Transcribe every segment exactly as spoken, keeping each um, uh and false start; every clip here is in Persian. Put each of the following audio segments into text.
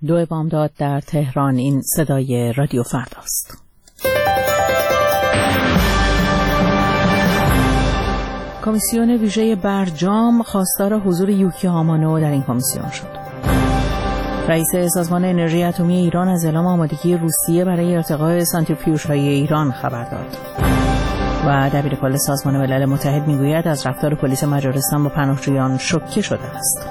دو بامداد در تهران. این صدای رادیو فرداست. کمیسیون ویژه برجام خواستار حضور یوکی آمانو در این کمیسیون شد. رئیس سازمان انرژی اتمی ایران از اعلام آمادگی روسیه برای ارتقاء سانتریفیوژهای ایران خبر داد. و دبیرکل سازمان ملل متحد میگوید از رفتار پلیس مجارستان با پناهجویان شوکه شده است.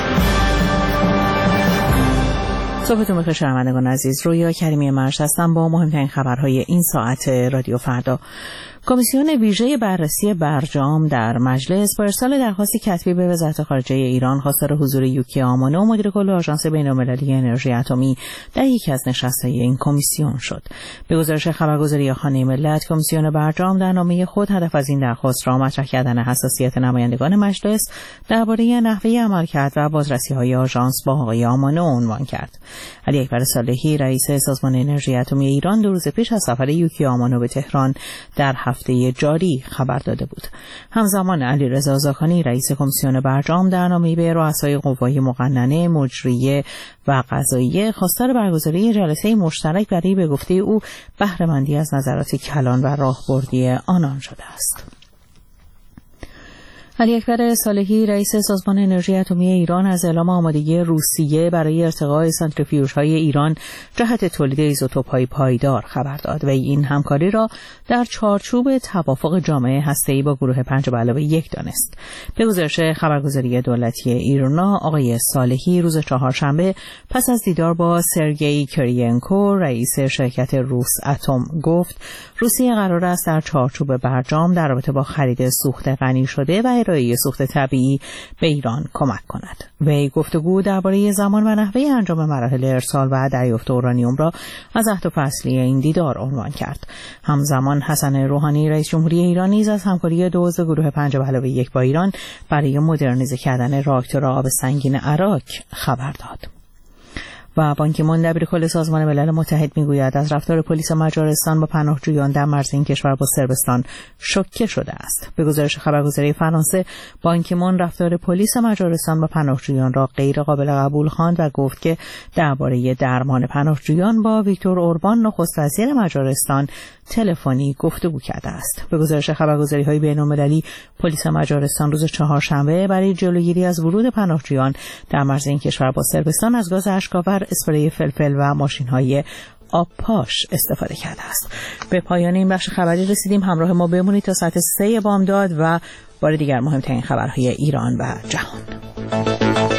صبحتون بخیر شنوندگان عزیز، رویا کریمی مرش هستم با مهمترین خبرهای این ساعت رادیو فردا. کمیسیون ویژه بررسی برجام در مجلس با ارسال درخواست کتبی به وزارت خارجه ایران خواستار حضور یوکی آمانو، مدیر کل آژانس بین‌المللی انرژی اتمی، در یکی از نشست‌های این کمیسیون شد. به گزارش خبرگزاری خانه ملت، کمیسیون برجام در نامه خود هدف از این درخواست را مطرح کردن حساسیت نمایندگان مجلس درباره نحوه عملکرد و بازرسی‌های آژانس با آقای آمانو عنوان کرد. علی اکبر صالحی، رئیس سازمان انرژی اتمی ایران، دو روز پیش از سفر یوکی آمانو به تهران در هفته جاری خبر داده بود. همزمان علیرضا زاکانی، رئیس کمیسیون برجام، در نامه‌ای به رؤسای قوای مقننه، مجریه و قضاییه خواستار برگزاری جلسه مشترک برای به گفته او بهره‌مندی از نظرات کلان و راهبردی آنان شده است. علی اکبر صالحی، رئیس سازمان انرژی اتمی ایران، از اعلام آمادگی روسیه برای ارتقاء سانتریفیوژهای ایران جهت تولید ایزوتوپ‌های پایدار خبر داد و این همکاری را در چارچوب توافق جامعه هسته‌ای با گروه پنج به علاوه یک دانست. به گزارش خبرگزاری دولتی ایرنا، آقای صالحی روز چهارشنبه پس از دیدار با سرگئی کریینکو، رئیس شرکت روس اتم، گفت روسیه قرار است در چارچوب برجام در رابطه با خرید سوخت غنی شده و ارائه سوخت طبیعی به ایران کمک کند. وی گفتگو درباره زمان و نحوه انجام مراحل ارسال و دریافت اورانیوم را از اهداف اصلی این دیدار عنوان کرد. همزمان حسن روحانی، رئیس جمهوری ایران، نیز از همکاری دو عضو گروه پنج به علاوه یک با ایران برای مدرنیزه کردن راکتور آب سنگین عراق خبر داد. و بان کی مون، دبیرکل سازمان ملل متحد، میگوید از رفتار پلیس مجارستان با پناهجویان در مرز این کشور با صربستان شوکه شده است. به گزارش خبرگزاری فرانسه، بان کی مون رفتار پلیس مجارستان با پناهجویان را غیر قابل قبول خواند و گفت که درباره درمان پناهجویان با ویکتور اوربان، نخست وزیر مجارستان، تلفنی گفتگو کرده است. به گزارش خبرگزاری‌های بین‌المللی، پلیس مجارستان روز چهارشنبه برای جلوگیری از ورود پناهجویان در مرز این کشور با صربستان از گاز اشک‌آور، اسپری فلفل و ماشین‌های آب پاش استفاده کرده است. به پایان این بخش خبری رسیدیم. همراه ما بمونید تا ساعت سه بامداد و بار دیگر مهمترین خبرهای ایران و جهان.